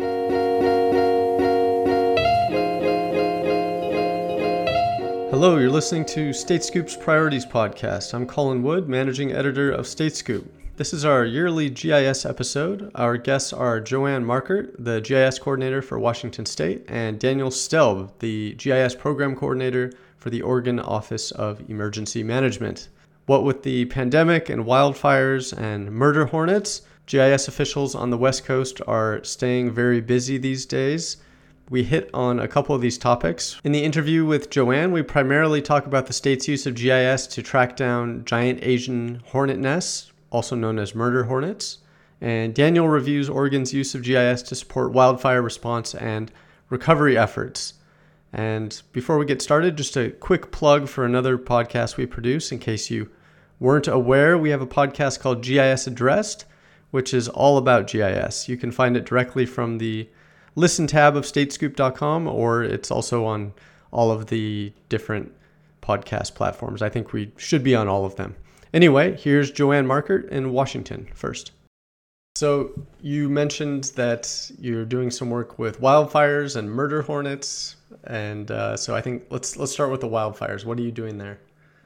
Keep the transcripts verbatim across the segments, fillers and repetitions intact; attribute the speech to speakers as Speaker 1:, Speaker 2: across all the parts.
Speaker 1: Hello, you're listening to Statescoop's Priorities Podcast. I'm Colin Wood, Managing Editor of Statescoop. This is our yearly G I S episode. Our guests are Joanne Markert, the G I S Coordinator for Washington State, and Daniel Stelb, the G I S Program Coordinator for the Oregon Office of Emergency Management. What with the pandemic and wildfires and murder hornets, G I S officials on the West Coast are staying very busy these days. We hit on a couple of these topics. In the interview with Joanne, we primarily talk about the state's use of G I S to track down giant Asian hornet nests, also known as murder hornets. And Daniel reviews Oregon's use of G I S to support wildfire response and recovery efforts. And before we get started, just a quick plug for another podcast we produce. In case you weren't aware, we have a podcast called G I S Addressed, which is all about G I S. You can find it directly from the Listen tab of statescoop dot com, or it's also on all of the different podcast platforms. I think we should be on all of them. Anyway, here's Joanne Markert in Washington first. So you mentioned that you're doing some work with wildfires and murder hornets, and uh, so I think let's let's start with the wildfires. What are you doing there?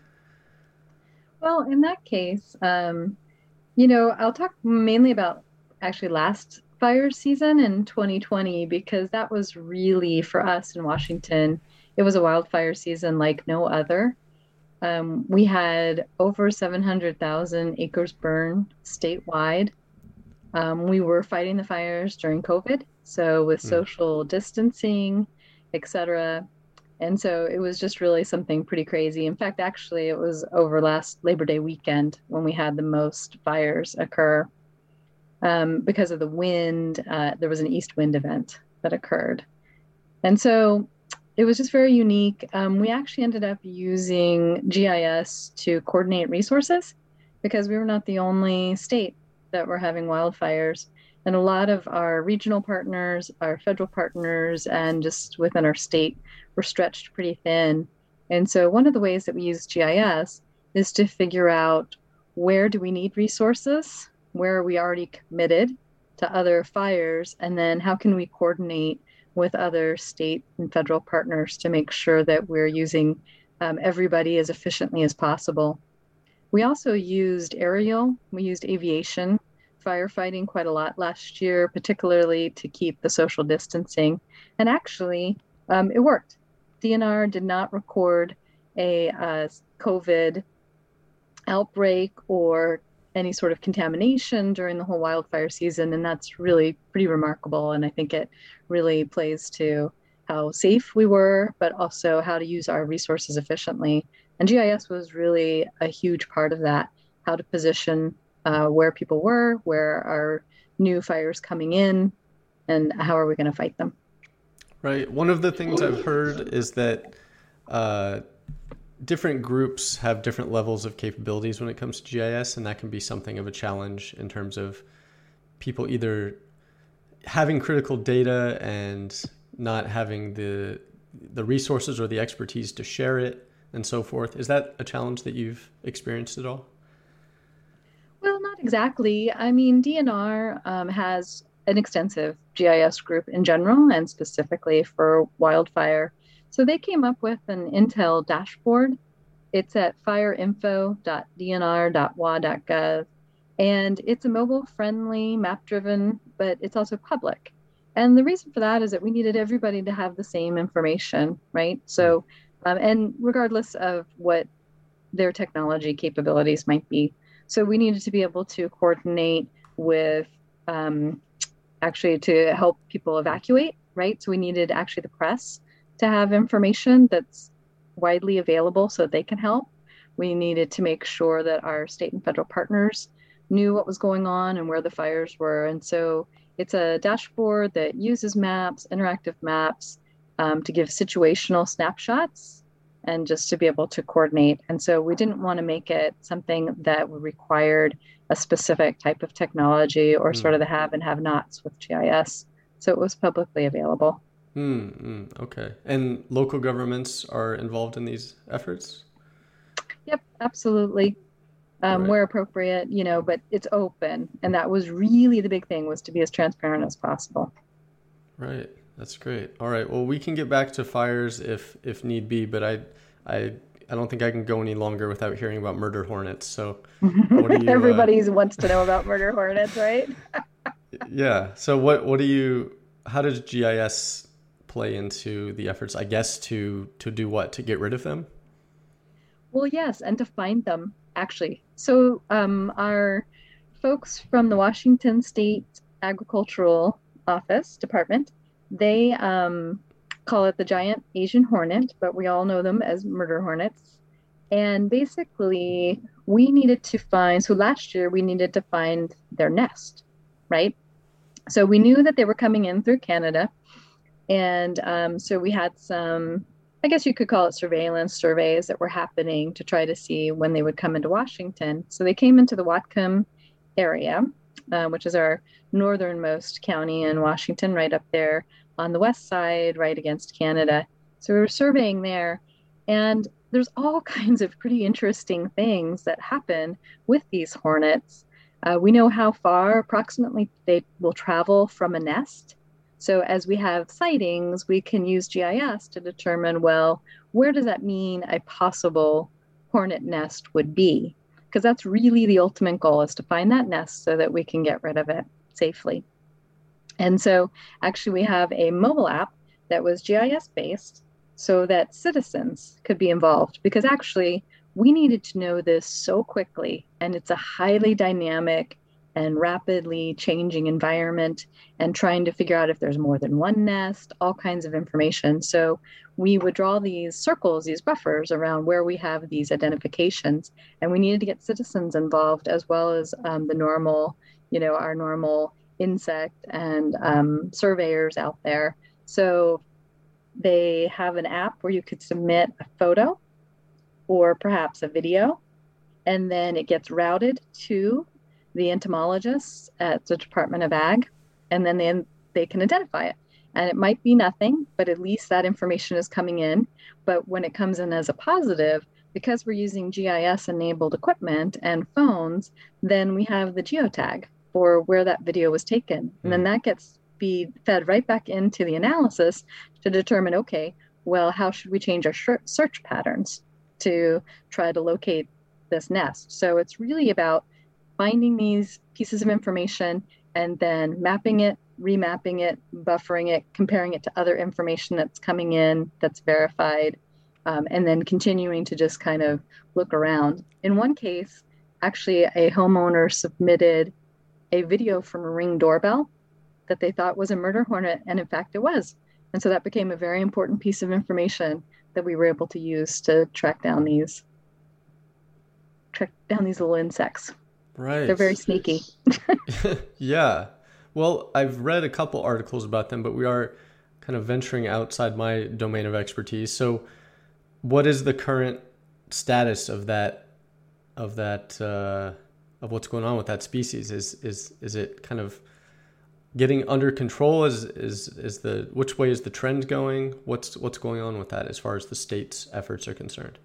Speaker 2: Well, in that case, um, you know, I'll talk mainly about actually last fire season in twenty twenty, because that was really, for us in Washington, it was a wildfire season like no other. Um, we had over seven hundred thousand acres burned statewide. Um, we were fighting the fires during COVID, so with social distancing, et cetera. And so it was just really something pretty crazy. In fact, actually, it was over last Labor Day weekend when we had the most fires occur. Um, because of the wind, uh, there was an east wind event that occurred. And so it was just very unique. Um, we actually ended up using G I S to coordinate resources because we were not the only state that were having wildfires. And a lot of our regional partners, our federal partners, and just within our state were stretched pretty thin. And so one of the ways that we use G I S is to figure out where do we need resources, where are we already committed to other fires, and then how can we coordinate with other state and federal partners to make sure that we're using um, everybody as efficiently as possible. We also used aerial, we used aviation firefighting quite a lot last year, particularly to keep the social distancing. And actually, um, it worked. D N R did not record a uh, COVID outbreak or any sort of contamination during the whole wildfire season. And that's really pretty remarkable. And I think it really plays to how safe we were, but also how to use our resources efficiently. And G I S was really a huge part of that, how to position uh, where people were, where are new fires coming in, and how are we going to fight them.
Speaker 1: Right. One of the things I've heard is that uh, different groups have different levels of capabilities when it comes to G I S, and that can be something of a challenge in terms of people either having critical data and not having the the resources or the expertise to share it and so forth. Is that a challenge that you've experienced at all?
Speaker 2: Well, not exactly. I mean, D N R um, has an extensive G I S group in general and specifically for wildfire. So they came up with an Intel dashboard. It's at fire info dot d n r dot w a dot gov. And it's a mobile-friendly, map-driven, but it's also public. And the reason for that is that we needed everybody to have the same information, right? So, um, and regardless of what their technology capabilities might be. So we needed to be able to coordinate with, um, actually to help people evacuate, right? So we needed actually the press to have information that's widely available so that they can help. We needed to make sure that our state and federal partners knew what was going on and where the fires were. And so it's a dashboard that uses maps, interactive maps, um, to give situational snapshots and just to be able to coordinate. And so we didn't want to make it something that required a specific type of technology or mm. sort of the have and have nots with G I S. So it was publicly available.
Speaker 1: Mm, mm, okay. And local governments are involved in these efforts?
Speaker 2: Yep, absolutely. Um, right. Where appropriate, you know, but it's open. And that was really the big thing, was to be as transparent as possible.
Speaker 1: Right. That's great. All right. Well, we can get back to fires if if need be, but I I I don't think I can go any longer without hearing about murder hornets. So, what do you? Uh,
Speaker 2: Everybody wants to know about murder hornets, right?
Speaker 1: yeah. So what what do you? How does G I S play into the efforts? I guess to to do what? To get rid of them?
Speaker 2: Well, yes, and to find them, actually. So, um, our folks from the Washington State Agricultural Office Department, they um, call it the giant Asian hornet, but we all know them as murder hornets. And basically, we needed to find, so last year we needed to find their nest, right? So we knew that they were coming in through Canada. And um, so we had some, I guess you could call it surveillance surveys that were happening to try to see when they would come into Washington. So they came into the Whatcom area, uh, which is our northernmost county in Washington, right up there on the west side, right against Canada. So we were surveying there. And there's all kinds of pretty interesting things that happen with these hornets. Uh, we know how far approximately they will travel from a nest. So as we have sightings, we can use G I S to determine, well, where does that mean a possible hornet nest would be? Because that's really the ultimate goal, is to find that nest so that we can get rid of it safely. And so actually we have a mobile app that was G I S based so that citizens could be involved, because actually we needed to know this so quickly, and it's a highly dynamic and rapidly changing environment, and trying to figure out if there's more than one nest, all kinds of information. So we would draw these circles, these buffers around where we have these identifications, and we needed to get citizens involved as well as um, the normal, you know, our normal insect and um, surveyors out there. So they have an app where you could submit a photo or perhaps a video, and then it gets routed to the entomologists at the Department of Ag, and then they, they can identify it. And it might be nothing, but at least that information is coming in. But when it comes in as a positive, because we're using G I S-enabled equipment and phones, then we have the geotag for where that video was taken. And then that gets be fed right back into the analysis to determine, okay, well, how should we change our search patterns to try to locate this nest? So it's really about finding these pieces of information and then mapping it, remapping it, buffering it, comparing it to other information that's coming in that's verified, um, and then continuing to just kind of look around. In one case, actually, a homeowner submitted a video from a Ring doorbell that they thought was a murder hornet, and in fact it was. And so that became a very important piece of information that we were able to use to track down these track down these little insects.
Speaker 1: Right.
Speaker 2: They're very sneaky.
Speaker 1: Yeah. Well, I've read a couple articles about them, but we are kind of venturing outside my domain of expertise. So what is the current status of that, of that, uh, of what's going on with that species? Is, is, is it kind of getting under control? Is, is, is the, which way is the trend going? What's, what's going on with that as far as the state's efforts are concerned?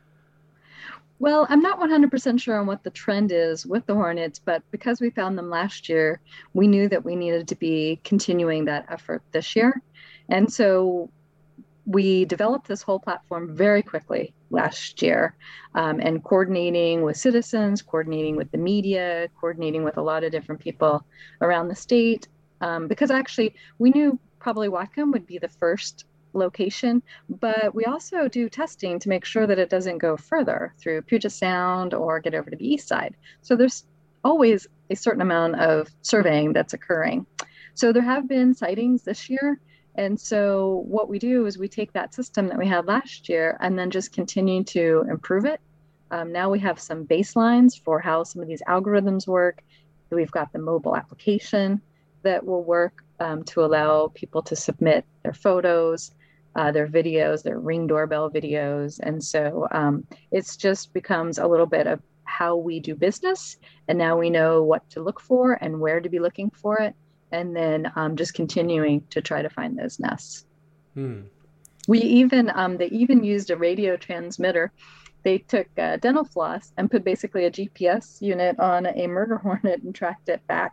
Speaker 2: Well, I'm not one hundred percent sure on what the trend is with the hornets, but because we found them last year, we knew that we needed to be continuing that effort this year. And so we developed this whole platform very quickly last year, um, and coordinating with citizens, coordinating with the media, coordinating with a lot of different people around the state, um, because actually we knew probably Whatcom would be the first location, but we also do testing to make sure that it doesn't go further through Puget Sound or get over to the east side. So there's always a certain amount of surveying that's occurring. So there have been sightings this year. And so what we do is we take that system that we had last year and then just continue to improve it. Um, now we have some baselines for how some of these algorithms work. We've got the mobile application that will work um, to allow people to submit their photos, Uh, their videos, their Ring doorbell videos. And so um, it's just becomes a little bit of how we do business. And now we know what to look for and where to be looking for it. And then um, just continuing to try to find those nests. Hmm. We even, um, they even used a radio transmitter. They took uh, dental floss and put basically a G P S unit on a murder hornet and tracked it back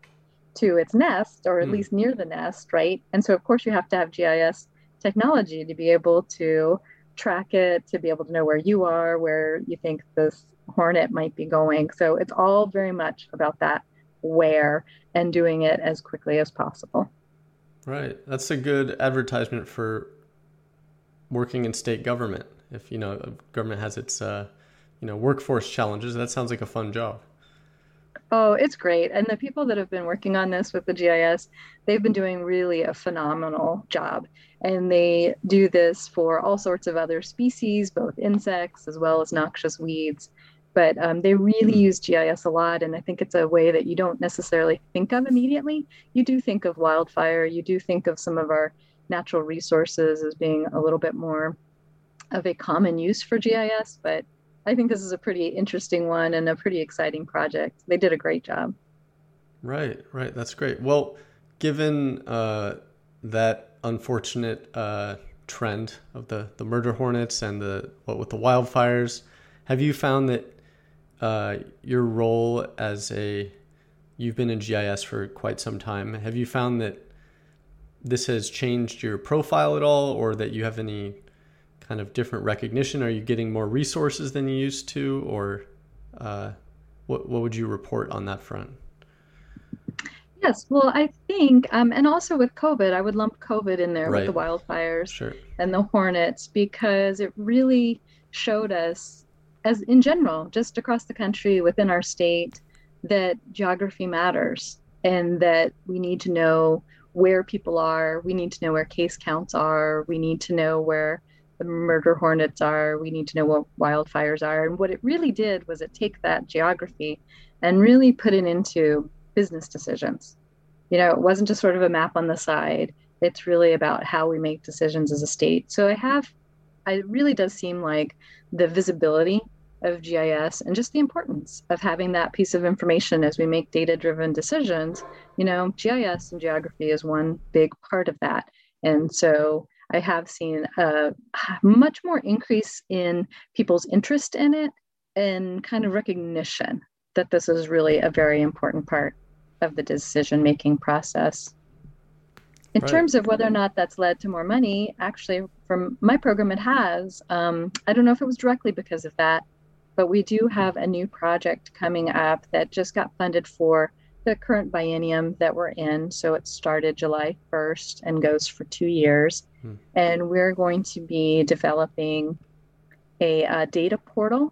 Speaker 2: to its nest, or at
Speaker 1: Hmm.
Speaker 2: least near the nest, right? And so, of course, you have to have G I S technology to be able to track it, to be able to know where you are, where you think this hornet might be going. So it's all very much about that where and doing it as quickly as possible.
Speaker 1: Right. That's a good advertisement for working in state government. If, you know, a government has its, uh, you know, workforce challenges, that sounds like a fun job.
Speaker 2: Oh, it's great. And the people that have been working on this with the G I S, they've been doing really a phenomenal job. And they do this for all sorts of other species, both insects as well as noxious weeds. But um, they really
Speaker 1: Hmm.
Speaker 2: use G I S a lot. And I think it's a way that you don't necessarily think of immediately. You do think of wildfire, you do think of some of our natural resources as being a little bit more of a common use for G I S, but I think this is a pretty interesting one and a pretty exciting project. They did a great job.
Speaker 1: Right, right. That's great. Well, given uh, that unfortunate uh, trend of the, the murder hornets and the what with the wildfires, have you found that uh, your role as a you've been in G I S for quite some time. Have you found that this has changed your profile at all, or that you have any kind of different recognition? Are you getting more resources than you used to, or uh, what what would you report on that front?
Speaker 2: Yes, well, I think, um, and also with COVID, I would lump COVID in there with the
Speaker 1: Right.
Speaker 2: wildfires
Speaker 1: Sure.
Speaker 2: and the hornets because it really showed us, as in general, just across the country, within our state, that geography matters and that we need to know where people are. We need to know where case counts are. We need to know where the murder hornets are. We need to know what wildfires are. And what it really did was it take that geography and really put it into business decisions. You know, it wasn't just sort of a map on the side. It's really about how we make decisions as a state. So I have, it really does seem like the visibility of G I S and just the importance of having that piece of information as we make data driven decisions. You know, G I S and geography is one big part of that. And so I have seen a much more increase in people's interest in it and kind of recognition that this is really a very important part of the decision making process. In
Speaker 1: Right.
Speaker 2: terms of whether or not that's led to more money, actually, from my program, it has. Um, I don't know if it was directly because of that, but we do have a new project coming up that just got funded for the current biennium that we're in. So it started July first and goes for two years.
Speaker 1: Hmm.
Speaker 2: And we're going to be developing a, a data portal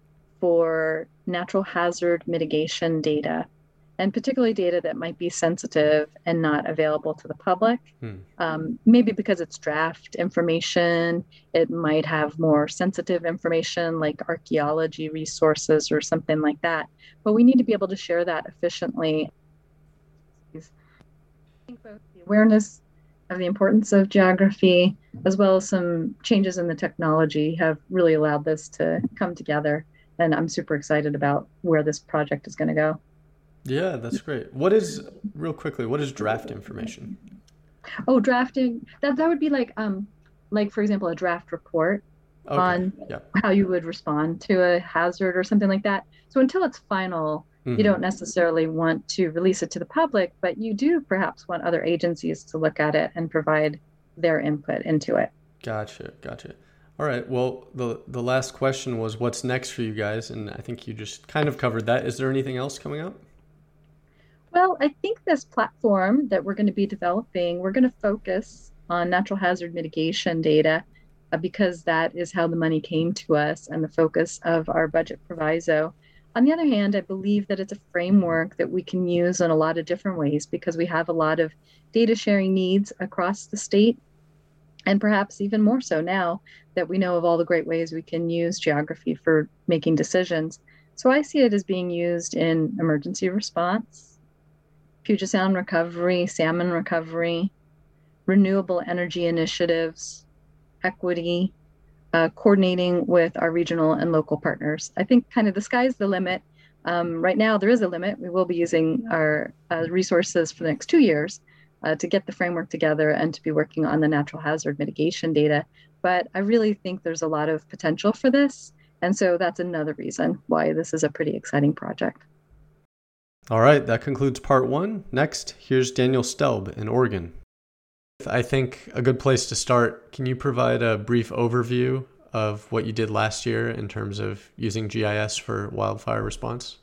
Speaker 2: for natural hazard mitigation data, and particularly data that might be sensitive and not available to the public.
Speaker 1: Hmm.
Speaker 2: Um, maybe because it's draft information, it might have more sensitive information like archaeology resources or something like that. But we need to be able to share that efficiently. I think both the awareness of the importance of geography as well as some changes in the technology have really allowed this to come together. And I'm super excited about where this project is going to go.
Speaker 1: Yeah, that's great. What is, real quickly, what is draft information?
Speaker 2: Oh, drafting. That that would be like um like for example a draft report
Speaker 1: Okay.
Speaker 2: on
Speaker 1: Yeah.
Speaker 2: how you would respond to a hazard or something like that. So until it's final, you
Speaker 1: Hmm.
Speaker 2: don't necessarily want to release it to the public, but you do perhaps want other agencies to look at it and provide their input into it.
Speaker 1: Gotcha. Gotcha. All right. Well, the the last question was what's next for you guys, and I think you just kind of covered that. Is there anything else coming up?
Speaker 2: Well, I think this platform that we're going to be developing, we're going to focus on natural hazard mitigation data uh, because that is how the money came to us and the focus of our budget proviso. On the other hand, I believe that it's a framework that we can use in a lot of different ways because we have a lot of data sharing needs across the state, and perhaps even more so now that we know of all the great ways we can use geography for making decisions. So I see it as being used in emergency response, Puget Sound recovery, salmon recovery, renewable energy initiatives, equity, uh, coordinating with our regional and local partners. I think kind of the sky's the limit. Um, right now, there is a limit. We will be using our uh, resources for the next two years uh, to get the framework together and to be working on the natural hazard mitigation data. But I really think there's a lot of potential for this. And so that's another reason why this is a pretty exciting project.
Speaker 1: All right, that concludes part one. Next, here's Daniel Stelb in Oregon. I think a good place to start, can you provide a brief overview of what you did last year in terms of using G I S for wildfire response?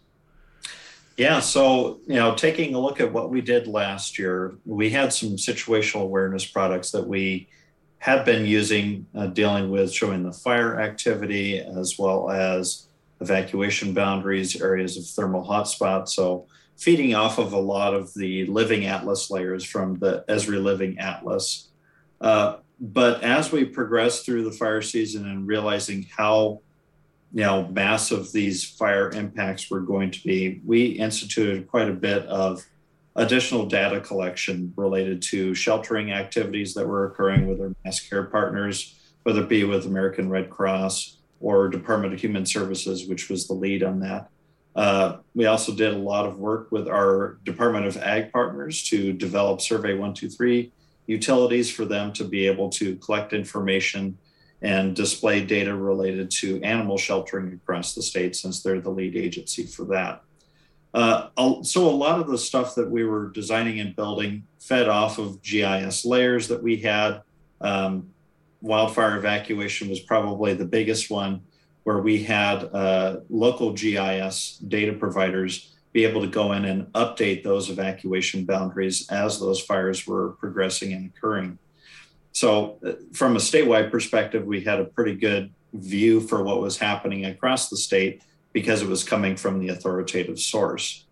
Speaker 3: Yeah, so, you know, taking a look at what we did last year, we had some situational awareness products that we had been using, uh, dealing with showing the fire activity as well as evacuation boundaries, areas of thermal hotspots. So feeding off of a lot of the Living Atlas layers from the Esri Living Atlas. Uh, but as we progressed through the fire season and realizing how you know, massive these fire impacts were going to be, we instituted quite a bit of additional data collection related to sheltering activities that were occurring with our mass care partners, whether it be with American Red Cross or Department of Human Services, which was the lead on that. Uh, we also did a lot of work with our Department of Ag partners to develop Survey one two three utilities for them to be able to collect information and display data related to animal sheltering across the state, since they're the lead agency for that. Uh, so a lot of the stuff that we were designing and building fed off of G I S layers that we had. Um, wildfire evacuation was probably the biggest one, where we had uh, local G I S data providers be able to go in and update those evacuation boundaries as those fires were progressing and occurring. So from a statewide perspective, we had a pretty good view for what was happening across the state because it was coming from the authoritative source.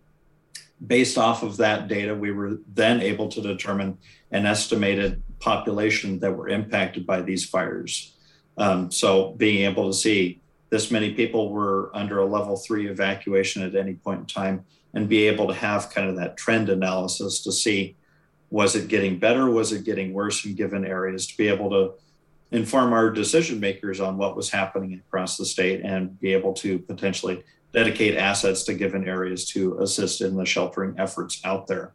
Speaker 3: Based off of that data, we were then able to determine an estimated population that were impacted by these fires. Um, so being able to see this many people were under a level three evacuation at any point in time, and be able to have kind of that trend analysis to see, was it getting better? Was it getting worse in given areas, to be able to inform our decision makers on what was happening across the state and be able to potentially dedicate assets to given areas to assist in the sheltering efforts out there.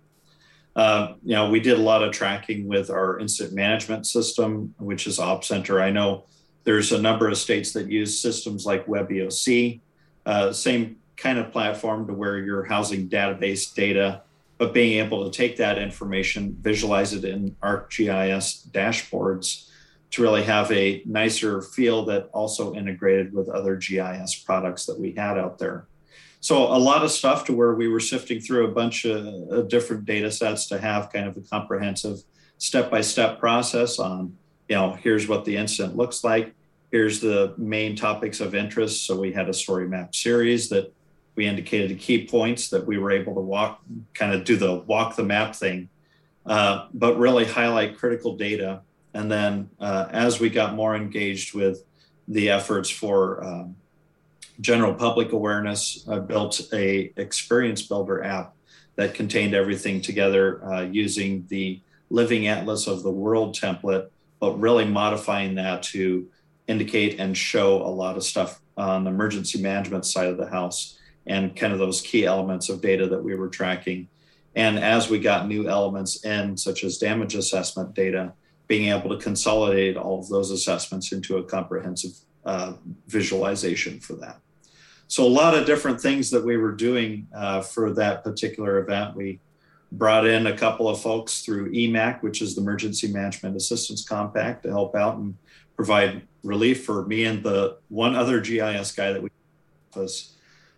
Speaker 3: Uh, you know, we did a lot of tracking with our incident management system, which is OpsCenter. I know there's a number of states that use systems like WebEOC, uh, same kind of platform to where you're housing database data, but being able to take that information, visualize it in ArcGIS dashboards to really have a nicer feel that also integrated with other G I S products that we had out there. So a lot of stuff to where we were sifting through a bunch of, of different data sets to have kind of a comprehensive step-by-step process on, you know, here's what the incident looks like. Here's the main topics of interest. So we had a story map series that we indicated the key points that we were able to walk, kind of do the walk the map thing, uh, but really highlight critical data. And then uh, as we got more engaged with the efforts for um, general public awareness, I built a experience builder app that contained everything together uh, using the Living Atlas of the World template, but really modifying that to indicate and show a lot of stuff on the emergency management side of the house and kind of those key elements of data that we were tracking. And as we got new elements in, such as damage assessment data, being able to consolidate all of those assessments into a comprehensive uh, visualization for that. So a lot of different things that we were doing uh, for that particular event. We brought in a couple of folks through E MAC, which is the Emergency Management Assistance Compact, to help out and provide relief for me and the one other G I S guy that we was.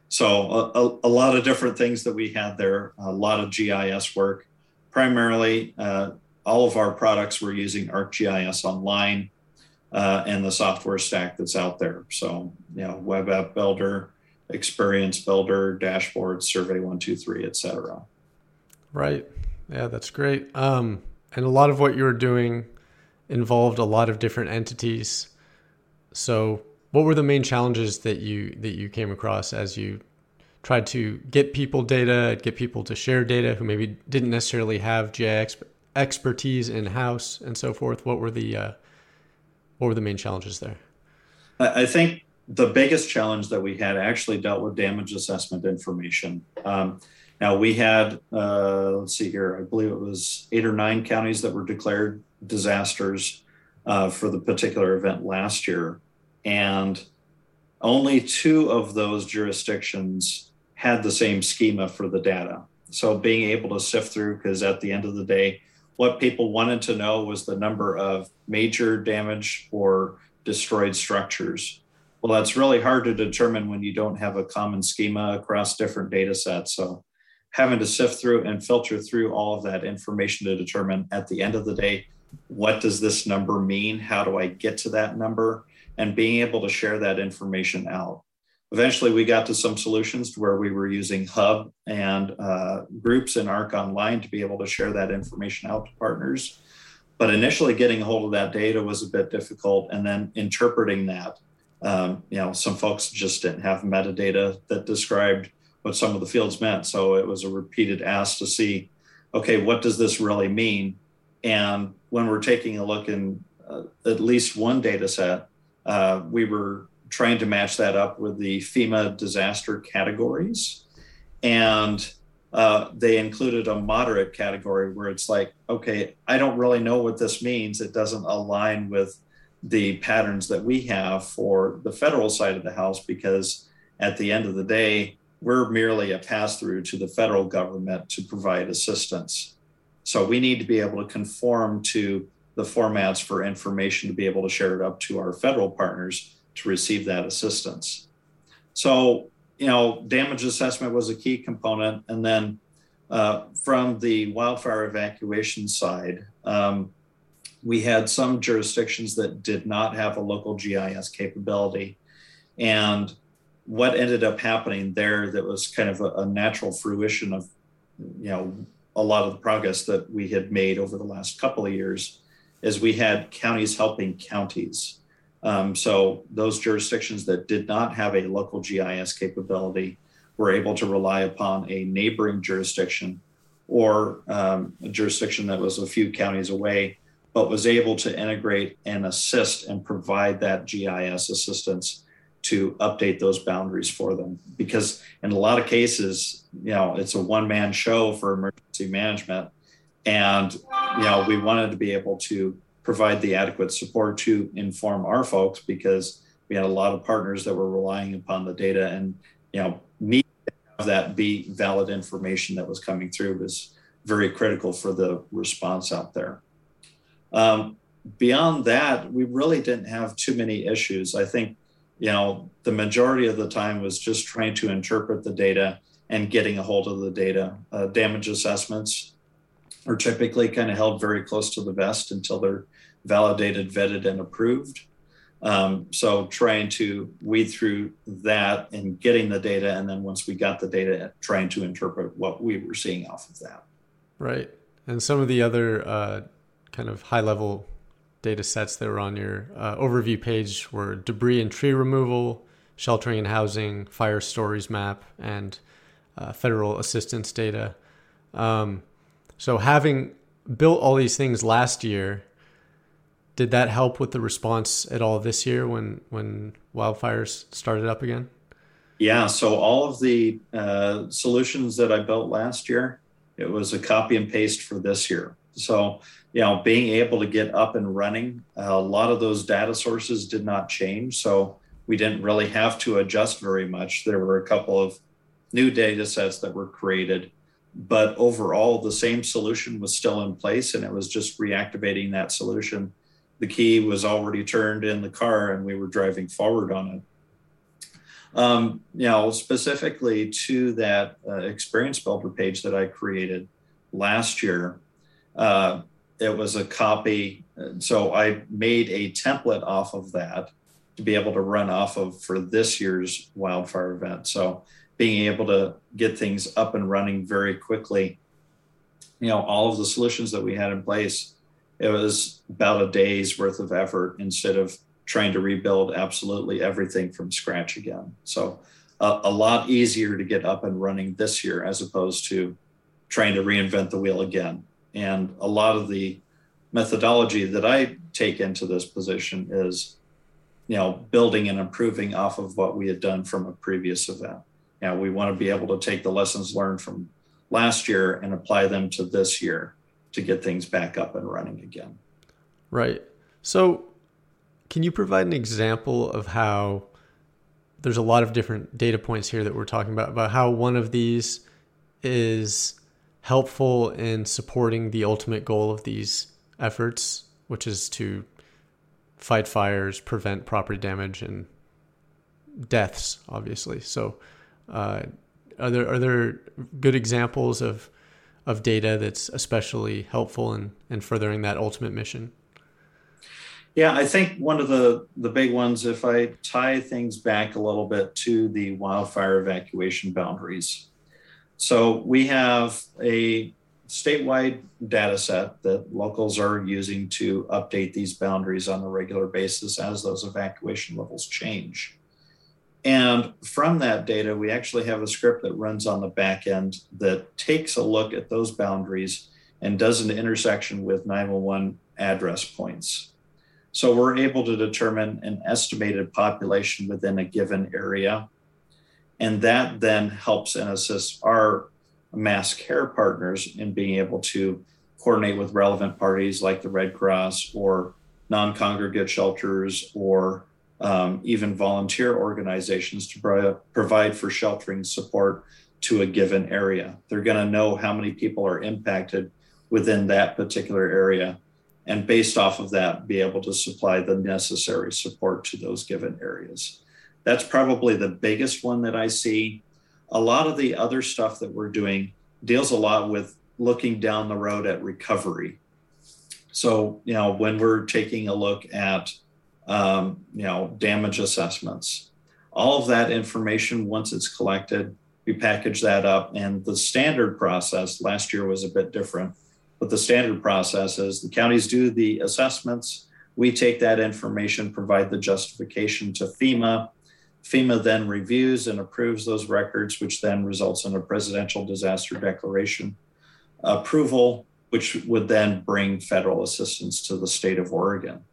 Speaker 3: So a, a lot of different things that we had there, a lot of G I S work. Primarily, uh, all of our products were using ArcGIS Online uh, and the software stack that's out there. So, you know, Web App Builder, Experience Builder, Dashboards, Survey one two three, et cetera.
Speaker 1: Right. Yeah, that's great. Um, and a lot of what you were doing involved a lot of different entities. So what were the main challenges that you that you came across as you tried to get people data, get people to share data who maybe didn't necessarily have G I S expertise in-house and so forth? What were the uh, what were the main challenges there?
Speaker 3: I think the biggest challenge that we had actually dealt with damage assessment information. Um, now we had, uh, let's see here, I believe it was eight or nine counties that were declared disasters uh, for the particular event last year. And only two of those jurisdictions had the same schema for the data. So being able to sift through, because at the end of the day, what people wanted to know was the number of major damage or destroyed structures. Well, that's really hard to determine when you don't have a common schema across different data sets. So having to sift through and filter through all of that information to determine at the end of the day, what does this number mean? How do I get to that number? And being able to share that information out. Eventually, we got to some solutions where we were using Hub and uh, groups in Arc Online to be able to share that information out to partners. But initially, getting a hold of that data was a bit difficult, and then interpreting that. Um, you know, some folks just didn't have metadata that described what some of the fields meant. So it was a repeated ask to see, okay, what does this really mean? And when we're taking a look in uh, at least one data set, uh, we were trying to match that up with the FEMA disaster categories. And uh, they included a moderate category where it's like, okay, I don't really know what this means. It doesn't align with the patterns that we have for the federal side of the house, because at the end of the day, we're merely a pass-through to the federal government to provide assistance. So we need to be able to conform to the formats for information to be able to share it up to our federal partners to receive that assistance. So, you know, damage assessment was a key component. And then uh, from the wildfire evacuation side, um, we had some jurisdictions that did not have a local G I S capability. And what ended up happening there that was kind of a, a natural fruition of, you know, a lot of the progress that we had made over the last couple of years is we had counties helping counties. Um, so those jurisdictions that did not have a local G I S capability were able to rely upon a neighboring jurisdiction or um, a jurisdiction that was a few counties away, but was able to integrate and assist and provide that G I S assistance to update those boundaries for them. Because in a lot of cases, you know, it's a one-man show for emergency management. And, you know, we wanted to be able to provide the adequate support to inform our folks, because we had a lot of partners that were relying upon the data, and, you know, need to have that be valid information that was coming through was very critical for the response out there. Um, beyond that, we really didn't have too many issues. I think, you know, the majority of the time was just trying to interpret the data and getting a hold of the data. Uh, damage assessments are typically kind of held very close to the vest until they're validated, vetted, and approved. Um, so trying to weed through that and getting the data, and then once we got the data, trying to interpret what we were seeing off of that.
Speaker 1: Right. And some of the other uh, kind of high-level data sets that were on your uh, overview page were debris and tree removal, sheltering and housing, fire stories map, and uh, federal assistance data. Um, so having built all these things last year, did that help with the response at all this year when, when wildfires started up again?
Speaker 3: Yeah, so all of the uh, solutions that I built last year, it was a copy and paste for this year. So, you know, being able to get up and running, a lot of those data sources did not change. So we didn't really have to adjust very much. There were a couple of new data sets that were created, but overall the same solution was still in place, and it was just reactivating that solution. The key was already turned in the car and we were driving forward on it. Um, you know, specifically to that uh, experience builder page that I created last year, uh, it was a copy. So I made a template off of that to be able to run off of for this year's wildfire event. So being able to get things up and running very quickly, you know, all of the solutions that we had in place, it was about a day's worth of effort instead of trying to rebuild absolutely everything from scratch again. So uh, a lot easier to get up and running this year as opposed to trying to reinvent the wheel again. And a lot of the methodology that I take into this position is, you know, building and improving off of what we had done from a previous event. Now, we want to be able to take the lessons learned from last year and apply them to this year to get things back up and running again.
Speaker 1: Right. So can you provide an example of how there's a lot of different data points here that we're talking about, about how one of these is helpful in supporting the ultimate goal of these efforts, which is to fight fires, prevent property damage, and deaths, obviously. So uh, are there are there good examples of of data that's especially helpful in, in furthering that ultimate mission?
Speaker 3: Yeah, I think one of the, the big ones, if I tie things back a little bit to the wildfire evacuation boundaries. So we have a statewide data set that locals are using to update these boundaries on a regular basis as those evacuation levels change. And from that data, we actually have a script that runs on the back end that takes a look at those boundaries and does an intersection with nine one one address points. So we're able to determine an estimated population within a given area. And that then helps and assists our mass care partners in being able to coordinate with relevant parties like the Red Cross or non-congregate shelters or um, even volunteer organizations to pro- provide for sheltering support to a given area. They're going to know how many people are impacted within that particular area, and based off of that, be able to supply the necessary support to those given areas. That's probably the biggest one that I see. A lot of the other stuff that we're doing deals a lot with looking down the road at recovery. So, you know, when we're taking a look at, um, you know, damage assessments, all of that information, once it's collected, we package that up. And the standard process last year was a bit different, but the standard process is the counties do the assessments. We take that information, provide the justification to FEMA. FEMA then reviews and approves those records, which then results in a presidential disaster declaration approval, which would then bring federal assistance to the state of Oregon.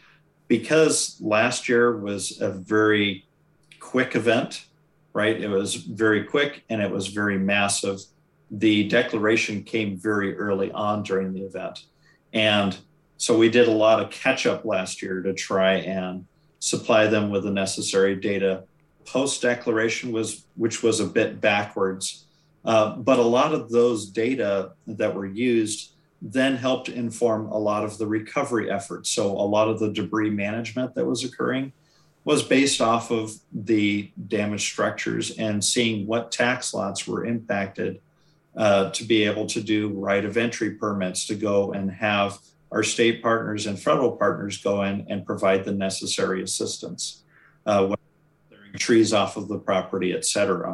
Speaker 3: Because last year was a very quick event, right? It was very quick and it was very massive. The declaration came very early on during the event. And so we did a lot of catch up last year to try and supply them with the necessary data. Post declaration was, which was a bit backwards, uh, but a lot of those data that were used then helped inform a lot of the recovery efforts. So a lot of the debris management that was occurring was based off of the damaged structures and seeing what tax lots were impacted uh, to be able to do right of entry permits to go and have our state partners and federal partners go in and provide the necessary assistance, uh, clearing trees off of the property, et cetera.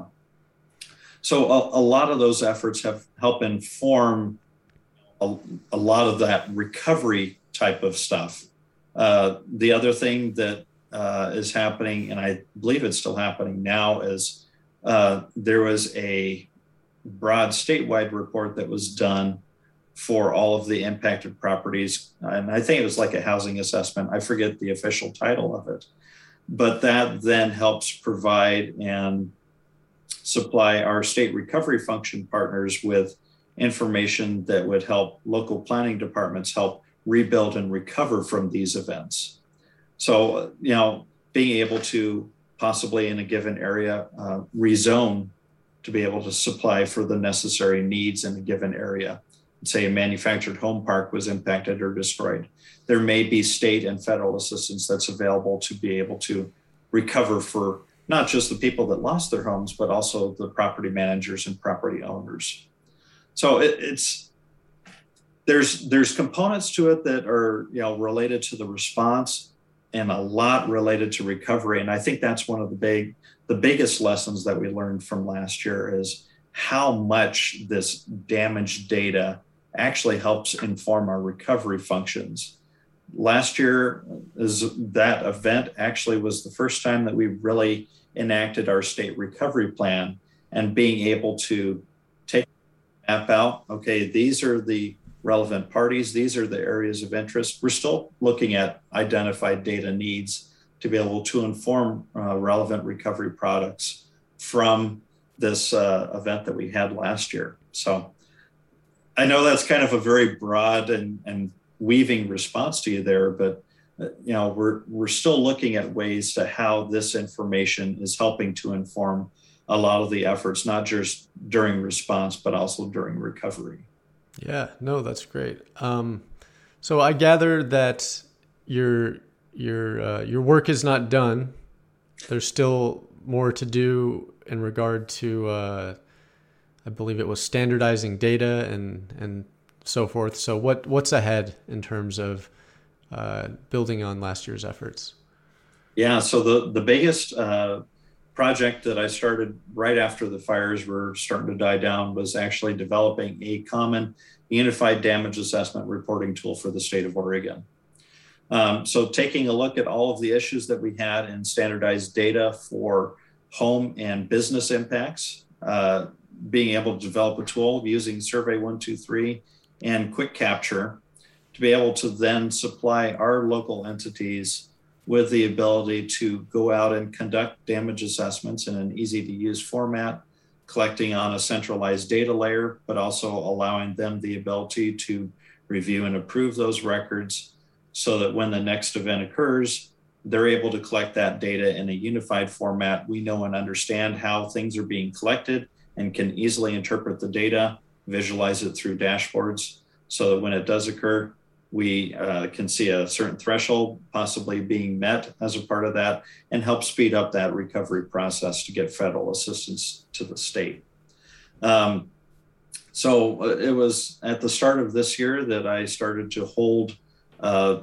Speaker 3: So a, a lot of those efforts have helped inform a, a lot of that recovery type of stuff. Uh, the other thing that uh, is happening, and I believe it's still happening now, is uh, there was a broad statewide report that was done for all of the impacted properties. And I think it was like a housing assessment. I forget the official title of it, but that then helps provide and supply our state recovery function partners with information that would help local planning departments help rebuild and recover from these events. So, you know, being able to possibly in a given area uh, rezone to be able to supply for the necessary needs in a given area. Say a manufactured home park was impacted or destroyed. There may be state and federal assistance that's available to be able to recover for not just the people that lost their homes, but also the property managers and property owners. So it, it's there's there's components to it that are, you know, related to the response and a lot related to recovery. And I think that's one of the big the biggest lessons that we learned from last year is how much this damaged data actually helps inform our recovery functions. Last year, is that event actually was the first time that we really enacted our state recovery plan and being able to take a map out, okay, these are the relevant parties, these are the areas of interest. We're still looking at identified data needs to be able to inform uh, relevant recovery products from this uh, event that we had last year. So I know that's kind of a very broad and, and weaving response to you there, but uh, you know, we're we're still looking at ways to how this information is helping to inform a lot of the efforts, not just during response, but also during recovery.
Speaker 1: Yeah, no, that's great. Um, so I gather that your your uh, your work is not done. There's still more to do in regard to, uh, I believe it was standardizing data and and so forth. So what what's ahead in terms of uh, building on last year's efforts?
Speaker 3: Yeah, so the the biggest uh, project that I started right after the fires were starting to die down was actually developing a common unified damage assessment reporting tool for the state of Oregon. Um, so taking a look at all of the issues that we had in standardized data for home and business impacts, uh, being able to develop a tool using Survey one two three and Quick Capture to be able to then supply our local entities with the ability to go out and conduct damage assessments in an easy to use format, collecting on a centralized data layer, but also allowing them the ability to review and approve those records so that when the next event occurs, they're able to collect that data in a unified format. We know and understand how things are being collected and can easily interpret the data, visualize it through dashboards so that when it does occur, we uh, can see a certain threshold possibly being met as a part of that and help speed up that recovery process to get federal assistance to the state. Um, so uh, it was at the start of this year that I started to hold uh,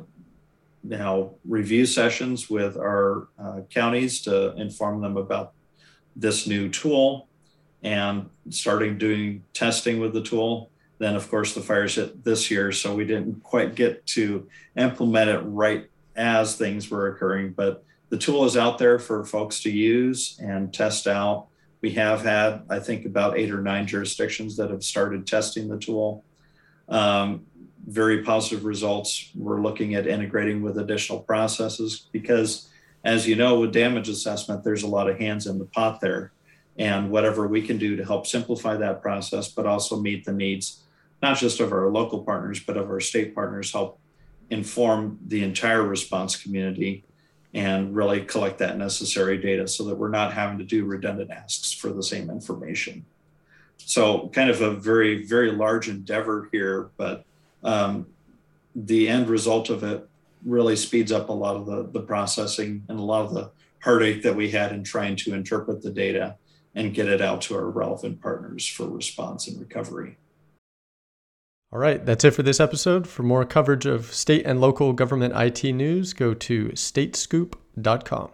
Speaker 3: now review sessions with our uh, counties to inform them about this new tool and starting doing testing with the tool. Then, of course, the fires hit this year, so we didn't quite get to implement it right as things were occurring. But the tool is out there for folks to use and test out. We have had, I think, about eight or nine jurisdictions that have started testing the tool. Um, very positive results. We're looking at integrating with additional processes because, as you know, with damage assessment, there's a lot of hands in the pot there. And whatever we can do to help simplify that process, but also meet the needs not just of our local partners, but of our state partners, help inform the entire response community and really collect that necessary data so that we're not having to do redundant asks for the same information. So kind of a very, very large endeavor here, but um, the end result of it really speeds up a lot of the, the processing and a lot of the heartache that we had in trying to interpret the data and get it out to our relevant partners for response and recovery.
Speaker 1: All right, that's it for this episode. For more coverage of state and local government I T news, go to statescoop dot com.